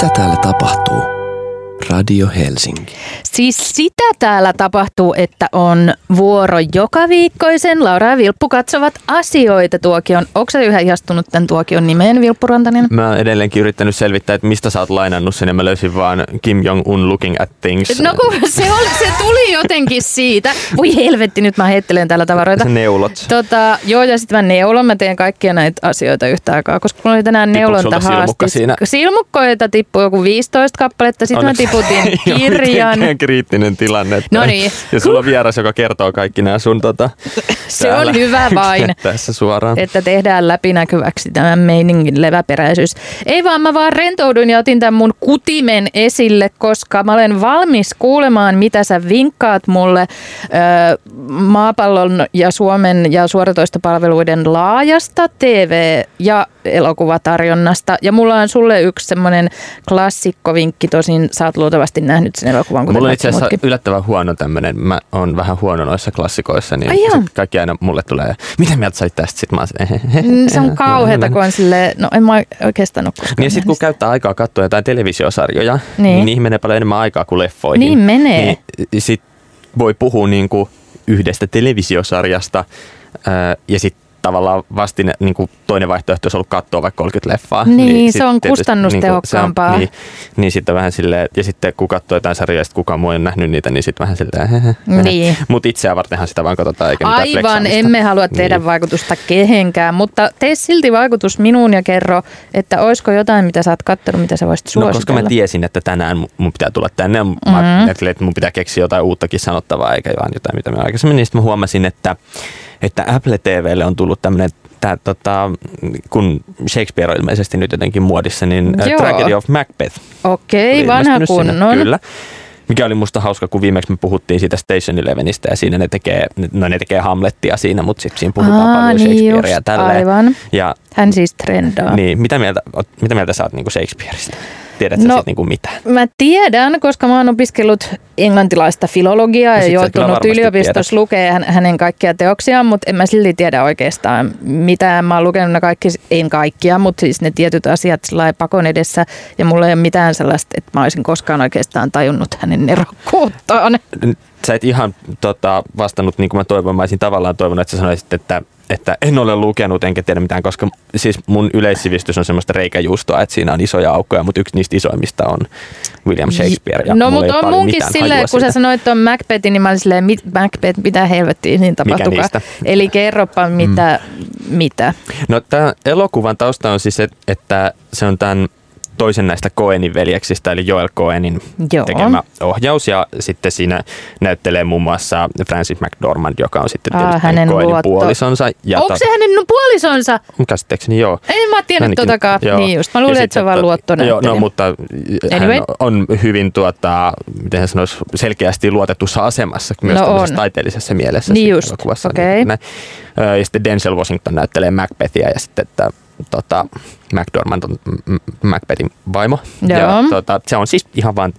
Mitä täällä tapahtuu? Radio Helsinki. Siis sitä täällä tapahtuu, että on vuoro joka viikkoisen Laura ja Vilppu katsovat asioita -tuokion. Onko sä yhä ihastunut tämän tuokion nimeen, Vilppu Rantanen? Mä oon edelleenkin yrittänyt selvittää, että mistä sä oot lainannut sen, ja mä löysin vaan Kim Jong-un looking at things. No kun se tuli jotenkin siitä. Voi helvetti, nyt mä heittelen täällä tavaroita. Sä neulot. Joo, ja sitten mä neulon. Mä teen kaikkia näitä asioita yhtä aikaa, koska mulla oli tänään neulontahaastis. Silmukkoita tippui joku 15 kappaletta. Sitten mä tiputin kirjan. Kriittinen tilanne. No niin. Ja sulla on vieras, joka kertoo kaikki nämä sun se on hyvä vain, tässä suoraan. Että tehdään läpinäkyväksi tämän meiningin leväperäisyys. Ei vaan, mä vaan rentouduin ja otin tämän mun kutimen esille, koska mä olen valmis kuulemaan, mitä sä vinkkaat mulle maapallon ja Suomen ja suoratoistopalveluiden laajasta TV- ja elokuvatarjonnasta. Ja mulla on sulle yksi semmoinen klassikkovinkki, tosin sä oot luultavasti nähnyt sen elokuvan. Mulla on itse asiassa yllättävän huono tämmönen, mä oon vähän huono noissa klassikoissa, niin kaikki aina mulle tulee, mitä mieltä sä olit tästä? Sitten mä oon se on kauheata, kun on silleen, no en mä oikeastaan ole koskaan. Niin ja sitten kun käyttää aikaa katsoa jotain televisiosarjoja, niin niihin menee paljon enemmän aikaa kuin leffoihin. Niin menee. Niin sit voi puhua niinku yhdestä televisiosarjasta ja sitten tavallaan vastine, niin kuin toinen vaihtoehto olisi ollut katsoa vaikka 30 leffaa. Niin se on kustannustehokkaampaa. Niin sitten vähän silleen, ja sitten kun katsoo jotain sarjoja, ja kukaan muu ei ole nähnyt niitä, niin sitten vähän silleen. Niin. Mutta itseään vartenhan sitä vaan katsotaan, eikä mitään aivan, emme halua tehdä vaikutusta kehenkään, mutta tee silti vaikutus minuun ja kerro, että olisiko jotain, mitä sä oot katsonut, mitä sä voisit suositella. No koska mä tiesin, että tänään mun pitää tulla tänne, mä ajattelin, että mun pitää keksiä jotain uuttakin sanottavaa, eikä vaan jotain, mitä mä aikaisemmin, niin sitten mä huomasin, että Apple TVlle on tullut tämmöinen, kun Shakespeare on ilmeisesti nyt jotenkin muodissa, niin Tragedy of Macbeth. Okei, vanha kunnon. Kyllä. Mikä oli musta hauska, kun viimeksi me puhuttiin siitä Station Elevenistä ja siinä ne tekee Hamlettia siinä, mutta sitten siinä puhutaan paljon Shakespearea tälleen. Aivan. Ja, hän siis trendaa. Niin, mitä mieltä sä oot niinku Shakespeareista? Tiedätkö siitä niinku mitään? Mä tiedän, koska mä oon opiskellut englantilaista filologiaa ja joutunut yliopistossa lukea hänen kaikkia teoksiaan, mutta en mä silti tiedä oikeastaan mitään. Mä oon lukenut ne kaikki, en kaikkia, mutta siis ne tietyt asiat pakon edessä ja mulla ei ole mitään sellaista, että mä olisin koskaan oikeastaan tajunnut hänen nerokkuuttaan. Sä et ihan vastannut niin kuin mä toivon. Mä olisin tavallaan toivonut, että sä sanoisit, että en ole lukenut enkä tiedä mitään, koska siis mun yleissivistys on semmoista reikäjuustoa, että siinä on isoja aukkoja, mutta yksi niistä isoimmista on William Shakespeare. Ja no mutta on munkin silleen, kun sä sanoit tuon Macbethin, niin mä olin silleen, Macbeth, mitä helvettiä niin tapahtukaan. Eli kerropa mitä. No tämä elokuvan tausta on siis, että se on tämän toisen näistä Coenin veljeksistä, eli Joel Coenin tekemä ohjaus, ja sitten siinä näyttelee muun muassa Frances McDormand, joka on sitten tietysti hänen Coenin puolisonsa. Onko se hänen puolisonsa? Käsittääkseni joo. En mä tiennyt totakaan. Niin just. Mä luulen, että se on vaan luottonäyttelijä. Joo, no mutta hän on hyvin, miten hän sanoisi, selkeästi luotetussa asemassa myös tämmöisessä taiteellisessa mielessä. Niin just, okei. Ja sitten Denzel Washington näyttelee Macbethia, ja sitten McDormand on Macbethin vaimo. Joo. Ja se on siis ihan vaan,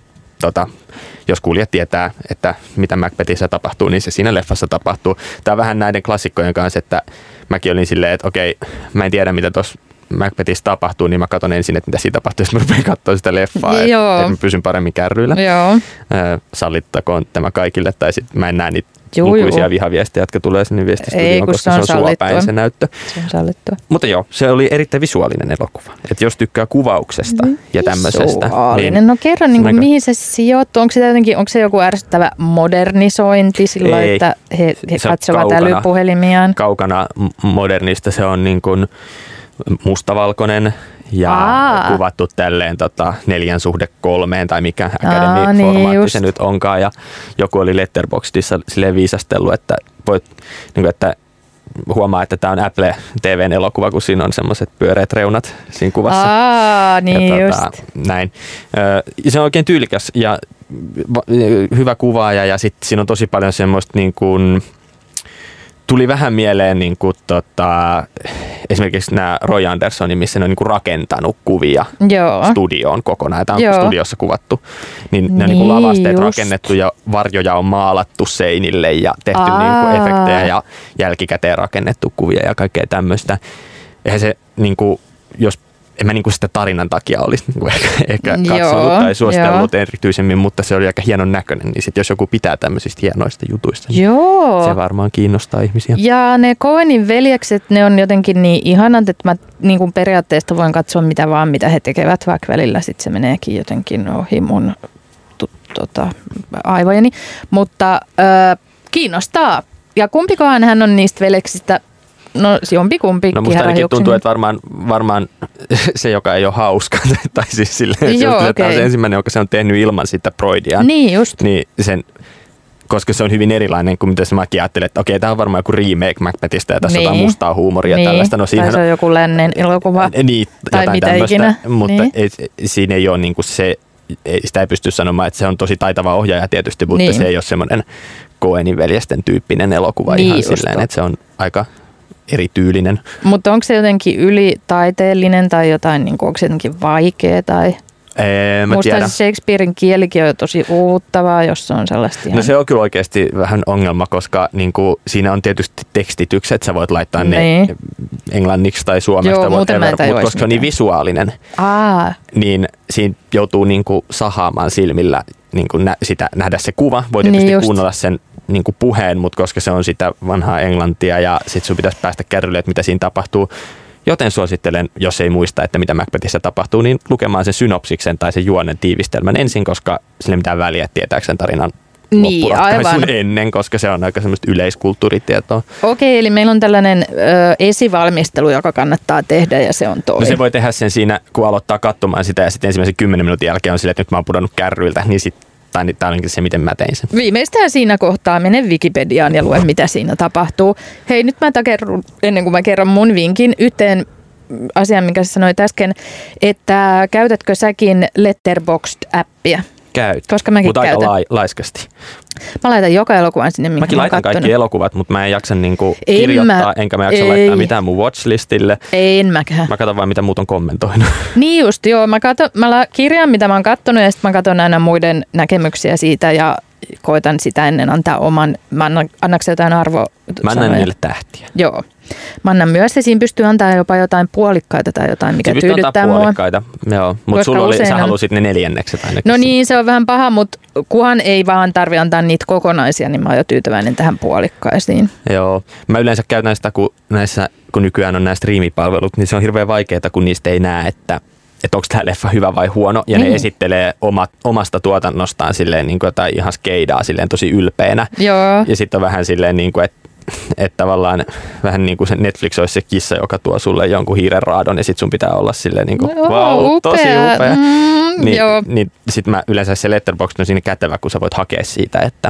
jos kuulijat tietää, että mitä Macbethissä tapahtuu, niin se siinä leffassa tapahtuu. Tämä on vähän näiden klassikkojen kanssa, että mäkin olin silleen, että okei, mä en tiedä mitä tuossa Macbethissä tapahtuu, niin mä katson ensin, että mitä siinä tapahtuu, jos mä rupean katsoa sitä leffaa, että mä pysyn paremmin kärryillä. Sallittakoon tämä kaikille, tai sitten mä en näe niitä lukuisia vihaviestejä, jotka tulee sinne viestistudioon, koska se on suopäin se näyttö. Se on sallittua. Mutta joo, se oli erittäin visuaalinen elokuva. Että jos tykkää kuvauksesta ja tämmöisestä. Niin, no kerro, mihin se sijoittuu? Onko se joku ärsyttävä modernisointi sillä, että he katsovat älypuhelimiaan? Kaukana modernista, se on niin kuin mustavalkoinen ja kuvattu tälleen 4:3 tai mikä Academy-formaatti se nyt onkaan. Ja joku oli Letterboxdissa silleen viisastellut, että voit, niin kuin, että huomaa, että tämä on Apple TV:n elokuva, kun siinä on semmoiset pyöreät reunat siinä kuvassa. Niin ja just. Näin. Se on oikein tyylikäs ja hyvä kuvaaja ja sitten siinä on tosi paljon semmoista niin kuin tuli vähän mieleen niin kuin, esimerkiksi nämä Roy Andersonin, missä ne on niin kuin rakentanut kuvia studioon kokonaan. Tämä on studiossa kuvattu. Niin ne on niin kuin lavasteet rakennettu ja varjoja on maalattu seinille ja tehty niin kuin efektejä ja jälkikäteen rakennettu kuvia ja kaikkea tämmöistä. Eihän se, niin kuin, jos en mä niinku sitä tarinan takia olisi niinku ehkä katsonut tai suositellut erityisemmin, mutta se oli aika hienon näköinen. Niin sit jos joku pitää tämmöisistä hienoista jutuista, niin se varmaan kiinnostaa ihmisiä. Ja ne Coenin veljekset, ne on jotenkin niin ihanat, että mä niinku periaatteesta voin katsoa mitä he tekevät, vaikka välillä sit se meneekin jotenkin ohi mun aivojeni. Mutta kiinnostaa. Ja kumpikohan hän on niistä veljeksistä? No jompikumpi. No musta ainakin tuntuu, että varmaan se, joka ei ole hauska, tai siis silleen, tämä on se ensimmäinen, joka se on tehnyt ilman sitä Broidiaan. Niin just. Niin koska se on hyvin erilainen kuin mitä mäkin ajattelin, että okei, tämä on varmaan joku remake Macbethistä ja tässä on jotain mustaa huumoria ja tällaista. No, tai se on joku lännen elokuva tai mitä tämmöistä, ikinä. Mutta siinä ei ole niinku se, sitä ei pysty sanomaan, että se on tosi taitava ohjaaja tietysti, mutta se ei ole semmoinen Coenin veljesten tyyppinen elokuva ihan silleen, että se on aika erityylinen. Mutta onko se jotenkin ylitaiteellinen tai jotain, niin onko se jotenkin vaikea tai... Musta Shakespearen kielikin on jo tosi uuvuttavaa, jos se on sellaista ihan... No se on kyllä oikeasti vähän ongelma, koska niinku, siinä on tietysti tekstitykset, sä voit laittaa ne englanniksi tai suomesta, mutta koska se on niin visuaalinen, niin siinä joutuu niinku sahaamaan silmillä niinku nähdä se kuva. Voi tietysti kuunnella sen niinku puheen, mutta koska se on sitä vanhaa englantia ja sit sun pitäisi päästä kärrylle, että mitä siinä tapahtuu. Joten suosittelen, jos ei muista, että mitä Macbethissä tapahtuu, niin lukemaan sen synopsiksen tai sen juonen tiivistelmän ensin, koska sillä ei mitään väliä tietääkö sen tarinan loppuratkaisun ennen, koska se on aika semmoista yleiskulttuuritietoa. Okei, eli meillä on tällainen esivalmistelu, joka kannattaa tehdä ja se on toi. No se voi tehdä sen siinä, kun aloittaa katsomaan sitä ja sitten ensimmäisen 10 minuutin jälkeen on silleen, että nyt mä oon pudonnut kärryiltä, niin sitten tämä on se, miten mä tein sen. Viimeistään siinä kohtaa mene Wikipediaan ja lue, mitä siinä tapahtuu. Hei, nyt mä takerrun, ennen kuin mä kerron mun vinkin, yhteen asian, minkä sä sanoit äsken, että käytätkö säkin Letterboxd-appia? Käyt, koska mäkin mutta aika laiskasti. Mä laitan joka elokuvan sinne, minkä mäkin laitan kaikki elokuvat, mutta mä en jaksa niinku kirjoittaa, enkä mä jaksa laittaa mitään mun watchlistille. En mäkään. Mä katson vaan, mitä muut on kommentoinut. Niin just, joo. Mä kirjaan, mitä mä oon kattonut ja sitten mä katson aina muiden näkemyksiä siitä ja koitan sitä ennen antaa oman. Annaksen jotain arvoa? Mä annan niille tähtiä. Joo. Mä annan myös, ja siinä pystyy antaa jopa jotain puolikkaita tai jotain, mikä tyydyttää mua. Puolikkaita, joo. Mutta sä halusit ne neljännekset ainakin. No niin, se on vähän paha, mutta kunhan ei vaan tarvitse antaa niitä kokonaisia, niin mä oon jo tyytyväinen tähän puolikkaisiin. Joo. Mä yleensä käytän sitä, kun nykyään on nämä striimipalvelut, niin se on hirveän vaikeaa, kun niistä ei näe, että onko tämä leffa hyvä vai huono. Ja ne esittelee omasta tuotannostaan silleen, niin kuin jotain ihan skeidaa silleen tosi ylpeänä. Joo. Ja sitten on vähän silleen, niin kuin, että tavallaan vähän niin kuin se Netflix olisi se kissa, joka tuo sulle jonkun hiirenraadon ja sit sun pitää olla silleen niin kuin, wow, tosi upea. Niin sit mä yleensä se Letterboxd on siinä kätevä, kun sä voit hakea siitä, että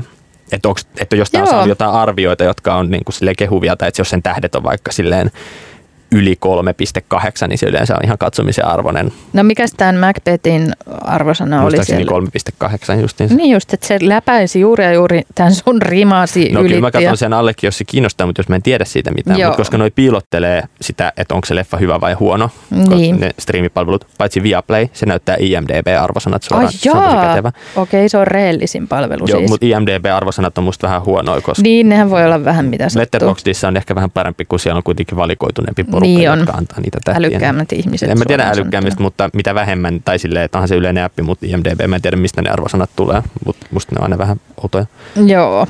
jos tää on saanut jotain arvioita, jotka on niin kuin silleen kehuvia, tai että jos sen tähdet on vaikka silleen yli 3,8, niin se yleensä on ihan katsomisen arvoinen. No mikäs tämän Macbethin arvosana oli siellä? 3,8 justiinsa. Niin just, että se läpäisi juuri ja juuri tämän sun rimasi ylitti. No kyllä mä katson sen allekin, jos se kiinnostaa, mutta jos mä en tiedä siitä mitään. Mutta koska noi piilottelee sitä, että onko se leffa hyvä vai huono, niin. Ne striimipalvelut, paitsi Viaplay, se näyttää IMDb-arvosanat suoraan. Se on tosi kätevä. Okei, se on rehellisin palvelu siis. Joo, mutta IMDb-arvosanat on musta vähän huonoja. Koska niin, nehän voi olla vähän mitä sattuu. Letterboxdissa on ehkä vähän parempi, kun siellä on kuitenkin valikoituneempi porukka, niin jotka antaa niitä tähtiä. Älykkäämmät ihmiset. En mä tiedä älykkäämmistä, mutta mitä vähemmän, tai silleen, että onhan se yleinen appi, mutta IMDb, mä en tiedä mistä ne arvosanat tulee, mutta musta ne on aina vähän outoja. Joo.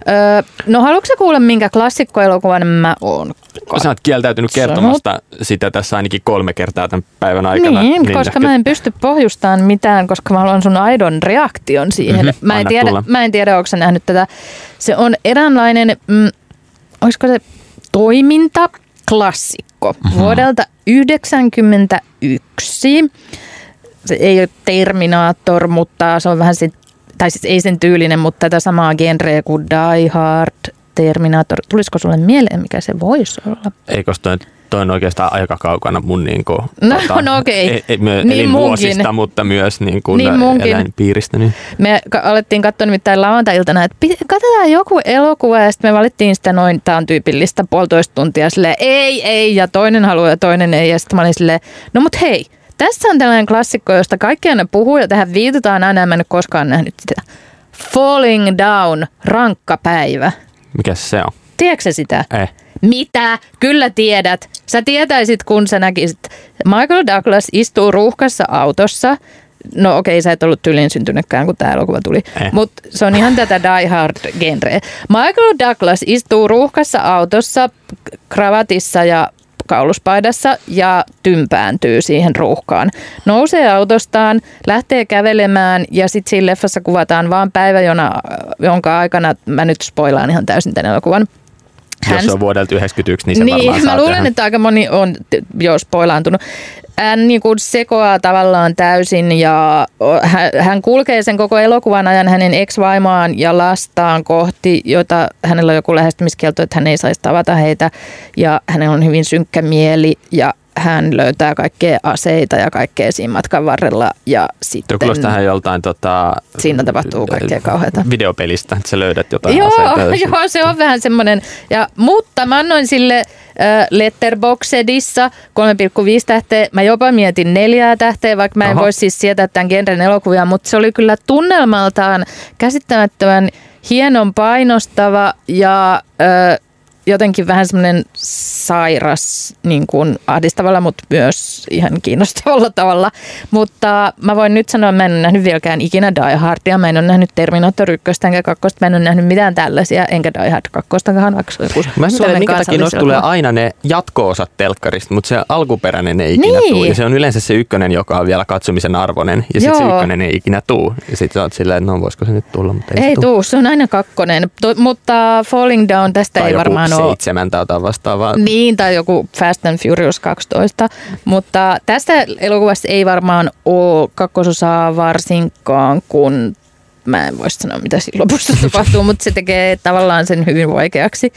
No haluatko sä kuulla, minkä klassikkoelokuvan mä oon? Sä oot kieltäytynyt kertomasta sitä tässä ainakin 3 kertaa tämän päivän aikana. Niin, koska mä en pysty pohjustamaan mitään, koska mä haluan sun aidon reaktion siihen. Mä en tiedä, onko sä nähnyt tätä. Se on eräänlainen, olisiko se toimintaklassikko vuodelta 1991. Se ei ole Terminator, mutta se on vähän se, tai siis ei sen tyylinen, mutta tätä samaa genreä kuin Die Hard, Terminator. Tulisiko sulle mieleen, mikä se voisi olla? Eikö toi on oikeastaan aika kaukana mun no okei. Elinvuosista, mutta myös niin eläinpiiristä. Niin. Me alettiin katsoa nimittäin lauantai-iltana, että katsotaan joku elokuva ja sitten me valittiin sitä noin, tää on tyypillistä 1,5 tuntia silleen ei ja toinen haluaa ja toinen ei ja sitten mä olin silleen, no mut hei, tässä on tällainen klassikko, josta kaikki aina puhuu ja tähän viitataan aina, en nyt koskaan nähnyt sitä. Falling Down, rankka päivä. Mikä se on? Tiedätkö sitä? Ei. Mitä? Kyllä tiedät. Sä tietäisit, kun sä näkisit, Michael Douglas istuu ruuhkassa autossa. No okei, sä et ollut tyylin syntynytkään, kun tää elokuva tuli. Mutta se on ihan tätä Die Hard-genreä. Michael Douglas istuu ruuhkassa autossa, kravatissa ja kauluspaidassa ja tympääntyy siihen ruuhkaan. Nousee autostaan, lähtee kävelemään ja sitten siinä leffassa kuvataan vaan päivä, jonka aikana, mä nyt spoilaan ihan täysin tämän elokuvan. Jos on vuodelta 1991, niin se varmaan mä luulen, että aika moni on jo spoilaantunut. Hän niin kuin sekoaa tavallaan täysin ja hän kulkee sen koko elokuvan ajan hänen ex-vaimoaan ja lastaan kohti, jota hänellä on joku lähestymiskielto, että hän ei saisi tavata heitä ja hänellä on hyvin synkkä mieli ja hän löytää kaikkea aseita ja kaikkea siinä matkan varrella ja sitten... Kuulostaa hän joltain siinä tapahtuu kaikkea kauheata. Videopelistä, että sä löydät jotain joo, aseita. Joo, se on vähän semmoinen. Mutta mä annoin sille Letterboxdissa 3,5 tähteä. Mä jopa mietin 4 tähteä, vaikka mä en voi siis sietää tämän genren elokuvia, mutta se oli kyllä tunnelmaltaan käsittämättömän hienon painostava ja... jotenkin vähän semmoinen sairas, niin kuin ahdistavalla, mutta myös ihan kiinnostavalla tavalla. Mutta mä voin nyt sanoa, että mä en ole nähnyt vieläkään ikinä Die Hardia. Mä en ole nähnyt Terminator 1 enkä 2. Mä en ole nähnyt mitään tällaisia, enkä Die Hard 2. Vaikka se on joku mä en minkä takia noista tulee aina ne jatko-osat telkkarista, mutta se alkuperäinen ei ikinä tule. Ja se on yleensä se ykkönen, joka on vielä katsomisen arvoinen. Ja sitten se ykkönen ei ikinä tule. Ja sitten sä oot silleen, että no voisiko se nyt tulla, mutta ei se tule. Se on aina 2. Mutta Falling Down tästä ei varmaan ole. 7 tai jotain vastaavaa. Niin, tai joku Fast and Furious 12. Mutta tästä elokuvasta ei varmaan ole kakkososaa varsinkaan, kun mä en voi sanoa, mitä siinä lopussa tapahtuu, mutta se tekee tavallaan sen hyvin vaikeaksi.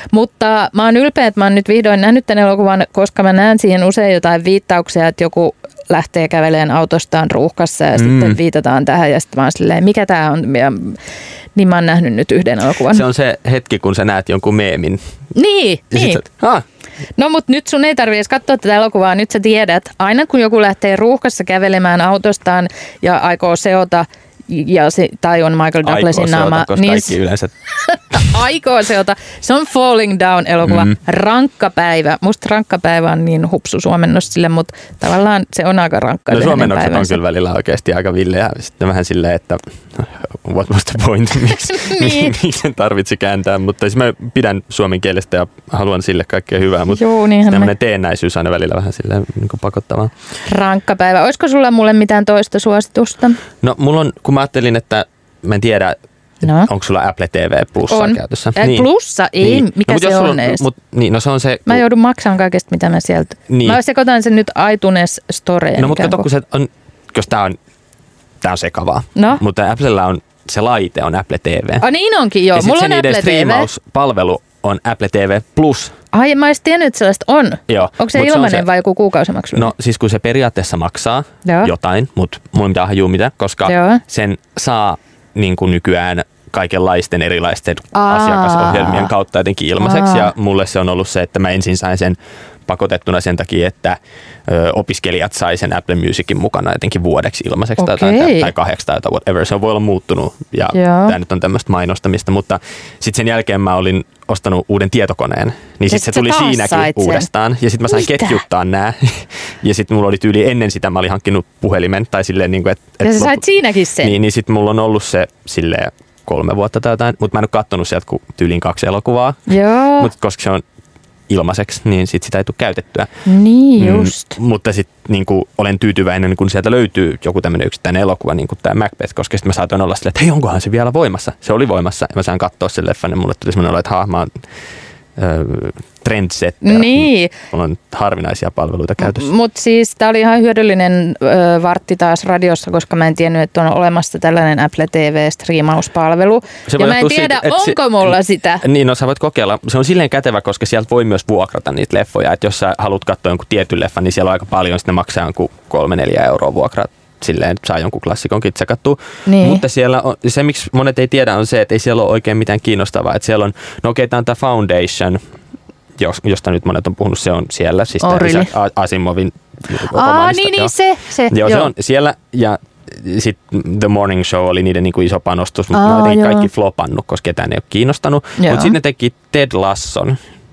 Mutta mä oon ylpeä, että mä oon nyt vihdoin nähnyt tämän elokuvan, koska mä näen siihen usein jotain viittauksia, että joku lähtee käveleen autostaan ruuhkassa ja sitten viitataan tähän ja sitten mä oon silleen, mikä tää on? Niin mä oon nähnyt nyt yhden elokuvan. Se on se hetki, kun sä näet jonkun meemin. Niin. No mut nyt sun ei tarvitse edes katsoa tätä elokuvaa. Nyt sä tiedät, aina kun joku lähtee ruuhkassa kävelemään autostaan ja aikoo seota, tai on Michael Douglasin naama. Niin kaikki yleensä. Aikoo seota. Se on Falling Down -elokuva. Rankka päivä. Musta rankka päivä on niin hupsu suomennos sille, mutta tavallaan se on aika rankka. No suomennokset on kyllä välillä oikeasti aika villeä. Sitten vähän silleen, että what was the point? Miksi sen tarvitsi kääntää? Mutta mä pidän suomen kielestä ja haluan sille kaikkea hyvää. Mutta tämmöinen teennäisyys aina välillä vähän silleen niin pakottavaa. Rankka päivä. Olisiko sulla mulle mitään toista suositusta? No mulla on, kun mä ajattelin, että mä en tiedä, onko sulla Apple TV Plussa käytössä? Plussa? Ei, niin. Mikä se on edes? No se on se... Mä joudun maksamaan kaikesta, mitä mä sieltä... Niin. Mä sekoitan sen nyt iTunes Storeen. No mutta kato, kun se on... Koska tää on sekavaa. No? Mutta Applella on... Se laite on Apple TV. Niin onkin, joo. Mulla on Apple TV. Striimauspalvelu on Apple TV Plus. Ai, mä olisin tiennyt, että sellaista on. Joo. Onko se ilmainen vai joku kuukausimaksu? No siis kun se periaatteessa maksaa jotain, mutta mulla ei mitään hajua mitä, koska sen saa niin kuin nykyään kaikenlaisten erilaisten asiakasohjelmien kautta jotenkin ilmaiseksi. Ja mulle se on ollut se, että mä ensin sain sen pakotettuna sen takia, että opiskelijat sai sen Apple Musicin mukana jotenkin vuodeksi ilmaiseksi tai 8 tai whatever. Se voi olla muuttunut ja tämä nyt on tämmöistä mainostamista, mutta sitten sen jälkeen mä olin ostanut uuden tietokoneen, niin sitten se tuli siinäkin uudestaan ja sitten mä sain ketjuttaa nämä ja sitten mulla oli tyyli ennen sitä mä olin hankkinut puhelimen tai silleen niin kuin, että... Ja sä sait siinäkin sen? Niin sitten mulla on ollut se silleen 3 vuotta tai jotain, mutta mä en ole kattonut sieltä kuin tyyliin 2 elokuvaa. Joo. Mutta koska se on ilmaiseksi, niin sit sitä ei tule käytettyä. Niin just. Mutta sitten niin olen tyytyväinen, kun sieltä löytyy joku tämmöinen yksittäinen elokuva, niin kuin tämä Macbeth, koska sitten mä saatoin olla silleen, että hei, onkohan se vielä voimassa? Se oli voimassa ja mä sain katsoa sen leffan ja mulle tuli semmoinen olo, että mä oon trendsetter. Niin. Mulla on harvinaisia palveluita käytössä. Mutta siis tää oli ihan hyödyllinen vartti taas radiossa, koska mä en tiennyt, että on olemassa tällainen Apple TV-striimauspalvelu. Ja mä en tiedä, onko mulla sitä. Niin, no sä voit kokeilla. Se on silleen kätevä, koska sieltä voi myös vuokrata niitä leffoja. Että jos sä haluat katsoa jonkun tietyn leffan, niin siellä on aika paljon. Sitten ne maksaa jonkun 3-4 euroa vuokrat. Silleen saa jonkun klassikonkin tsekattua. Niin. Mutta siellä on, se, miksi monet ei tiedä, on se, että ei siellä ole oikein mitään kiinnostavaa. Että siellä on, no okei, tämä on tämä Foundation, josta nyt monet on puhunut, se on siellä. Siis tämä Asimovin romaanista. Niin, se. Joo, se on siellä. Ja sitten The Morning Show oli niiden niin kuin iso panostus, mutta ne ei kaikki flopannut, koska ketään ei ole kiinnostanut. Mutta sitten ne teki Ted Lasson.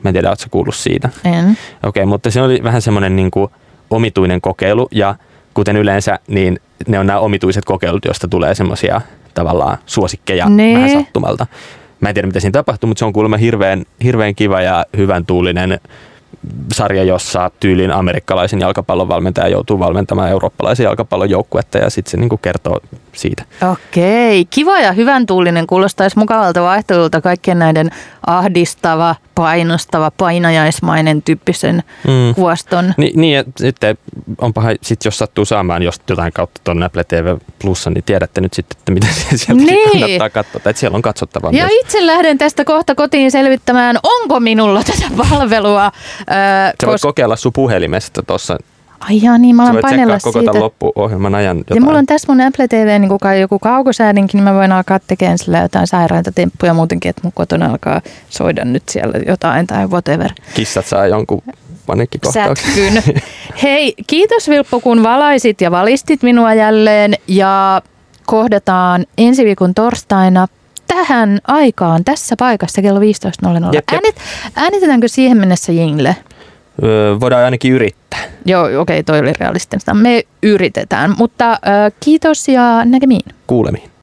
Mä en tiedä, ootko sä kuullut siitä? En. Okei, mutta se oli vähän semmoinen niin kuin omituinen kokeilu ja kuten yleensä, niin ne on nämä omituiset kokeilut, joista tulee semmoisia tavallaan suosikkeja vähän sattumalta. Mä en tiedä, mitä siinä tapahtuu, mutta se on kuulemma hirveän kiva ja hyvän tuulinen sarja, jossa tyylin amerikkalaisen jalkapallon valmentaja joutuu valmentamaan eurooppalaisen jalkapallon joukkuetta ja sitten se niinku kertoo siitä. Okei, kiva ja hyvän tuulinen, kuulostaisi mukavalta vaihtelulta kaikkien näiden ahdistava, painostava, painajaismainen tyyppisen kuvaston. Niin ja sitten onpahan, jos sattuu saamaan jotain kautta tuon Apple TV Plussa, niin tiedätte nyt sitten, että mitä sieltä kannattaa katsoa. Että siellä on katsottavaa ja myös. itse lähden tästä kohta kotiin selvittämään, onko minulla tätä palvelua. Sä voit kokeilla sun puhelimesta tuossa. Ai jaa, niin mä alan painella siitä. Koko tämän loppuohjelman ajan jotain. Ja mulla on tässä mun Apple TV niin kai joku kaukosäädinkin, niin mä voin alkaa tekemään sillä jotain sairaita temppuja muutenkin, että mun kotona alkaa soida nyt siellä jotain tai whatever. Kissat saa jonkun paniikkikohtauksen. Sätkyn. Hei, kiitos Vilppu, kun valaisit ja valistit minua jälleen ja kohdataan ensi viikon torstaina tähän aikaan, tässä paikassa kello 15.00. Äänitetäänkö siihen mennessä jingle? Voidaan ainakin yrittää. Joo, okei, toi oli realistista. Me yritetään, mutta kiitos ja näkemiin. Kuulemiin.